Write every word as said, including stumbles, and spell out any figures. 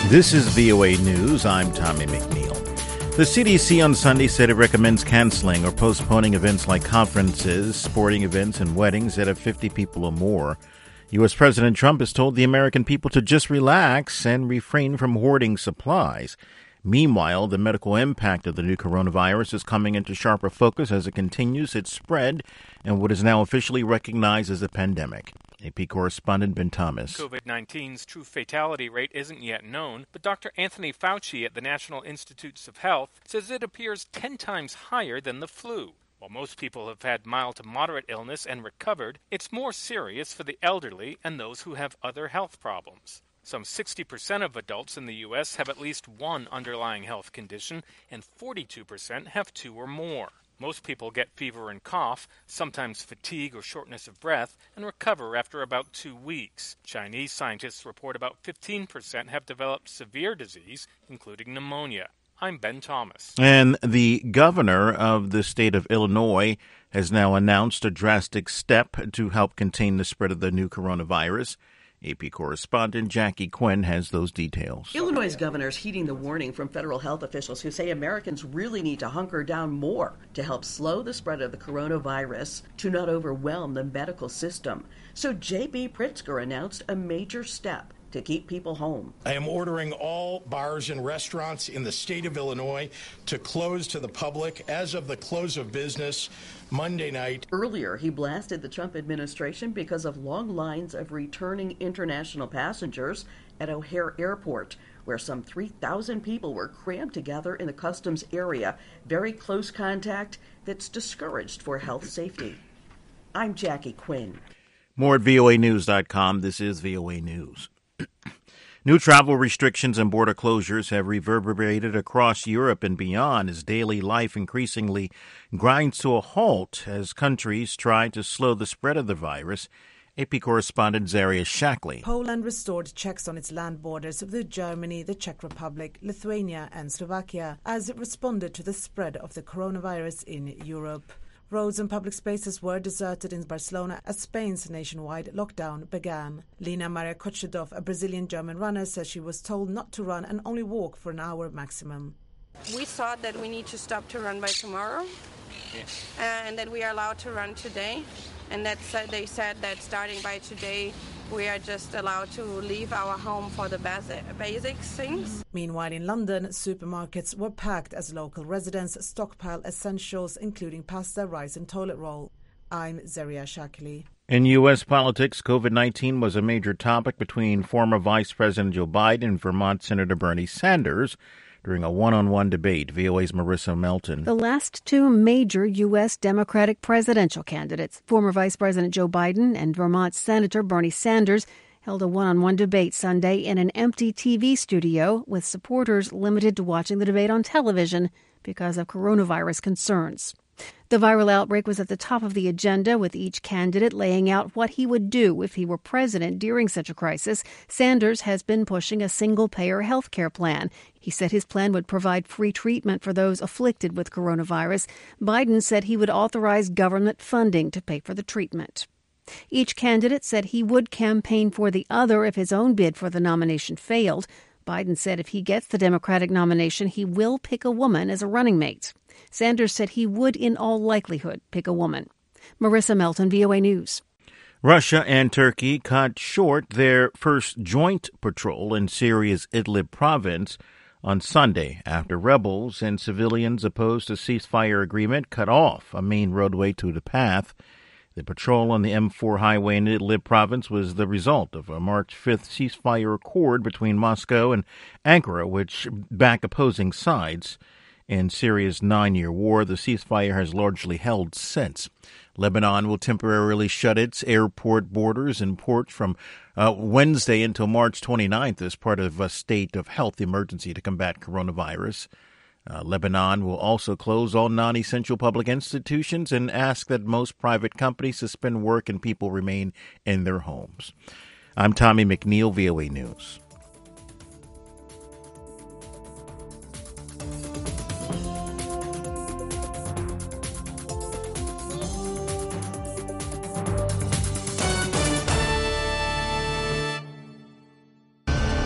This is V O A News. I'm Tommy McNeil. The C D C on Sunday said it recommends canceling or postponing events like conferences, sporting events, and weddings that have fifty people or more. U S. President Trump has told the American people to just relax and refrain from hoarding supplies. Meanwhile, the medical impact of the new coronavirus is coming into sharper focus as it continues its spread in what is now officially recognized as a pandemic. A P correspondent Ben Thomas. COVID nineteen's true fatality rate isn't yet known, but Doctor Anthony Fauci at the National Institutes of Health says it appears ten times higher than the flu. While most people have had mild to moderate illness and recovered, it's more serious for the elderly and those who have other health problems. Some sixty percent of adults in the U S have at least one underlying health condition, and forty-two percent have two or more. Most people get fever and cough, sometimes fatigue or shortness of breath, and recover after about two weeks. Chinese scientists report about fifteen percent have developed severe disease, including pneumonia. I'm Ben Thomas. And the governor of the state of Illinois has now announced a drastic step to help contain the spread of the new coronavirus. A P correspondent Jackie Quinn has those details. Illinois' governor is heeding the warning from federal health officials who say Americans really need to hunker down more to help slow the spread of the coronavirus to not overwhelm the medical system. So J B. Pritzker announced a major step to keep people home. I am ordering all bars and restaurants in the state of Illinois to close to the public as of the close of business Monday night. Earlier, he blasted the Trump administration because of long lines of returning international passengers at O'Hare Airport, where some three thousand people were crammed together in the customs area. Very close contact that's discouraged for health safety. I'm Jackie Quinn. More at V O A news dot com. This is V O A News. New travel restrictions and border closures have reverberated across Europe and beyond as daily life increasingly grinds to a halt as countries try to slow the spread of the virus. A P correspondent Zaria Shackley. Poland restored checks on its land borders with Germany, the Czech Republic, Lithuania and Slovakia as it responded to the spread of the coronavirus in Europe. Roads and public spaces were deserted in Barcelona as Spain's nationwide lockdown began. Lina Maria Kochedov, a Brazilian-German runner, says she was told not to run and only walk for an hour maximum. We thought that we need to stop to run by tomorrow, yes. and that we are allowed to run today. And that's, uh, they said that starting by today, we are just allowed to leave our home for the basic, basic things. Meanwhile, in London, supermarkets were packed as local residents stockpile essentials, including pasta, rice and toilet roll. I'm Zaria Shackley. In U S politics, COVID nineteen was a major topic between former Vice President Joe Biden and Vermont Senator Bernie Sanders during a one-on-one debate. V O A's Marissa Melton. The last two major U S. Democratic presidential candidates, former Vice President Joe Biden and Vermont Senator Bernie Sanders, held a one-on-one debate Sunday in an empty T V studio with supporters limited to watching the debate on television because of coronavirus concerns. The viral outbreak was at the top of the agenda, with each candidate laying out what he would do if he were president during such a crisis. Sanders has been pushing a single-payer health care plan. He said his plan would provide free treatment for those afflicted with coronavirus. Biden said he would authorize government funding to pay for the treatment. Each candidate said he would campaign for the other if his own bid for the nomination failed. Biden said if he gets the Democratic nomination, he will pick a woman as a running mate. Sanders said he would, in all likelihood, pick a woman. Marissa Melton, V O A News. Russia and Turkey cut short their first joint patrol in Syria's Idlib province on Sunday after rebels and civilians opposed a ceasefire agreement cut off a main roadway to the path. The patrol on the M four highway in Idlib province was the result of a March fifth ceasefire accord between Moscow and Ankara, which back opposing sides. In Syria's nine-year war, the ceasefire has largely held since. Lebanon will temporarily shut its airport borders and ports from uh, Wednesday until March twenty-ninth as part of a state of health emergency to combat coronavirus. Uh, Lebanon will also close all non-essential public institutions and ask that most private companies suspend work and people remain in their homes. I'm Tommy McNeil, V O A News.